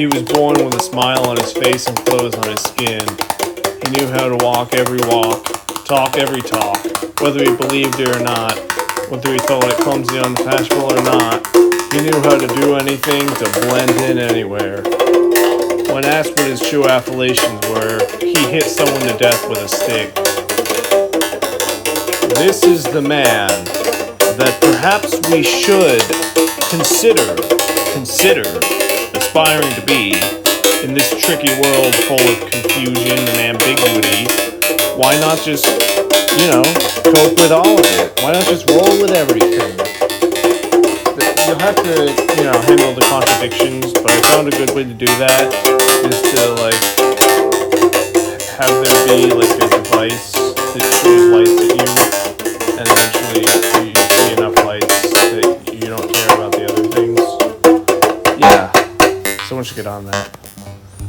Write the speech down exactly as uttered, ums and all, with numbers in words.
He was born with a smile on his face and clothes on his skin. He knew how to walk every walk, talk every talk, whether he believed it or not, whether he thought it clumsy, unfashionable or not. He knew how to do anything to blend in anywhere. When asked what his true affiliations were, he hit someone to death with a stick. This is the man that perhaps we should consider, consider aspiring to be in this tricky world full of confusion and ambiguity. Why not just, you know, cope with all of it? Why not just roll with everything? You'll have to, you know, handle the contradictions, but I found a good way to do that is to, like, have there be, like, a device that shows lights at you, and eventually you see enough lights that you don't care about the other things. Yeah, someone should get on that.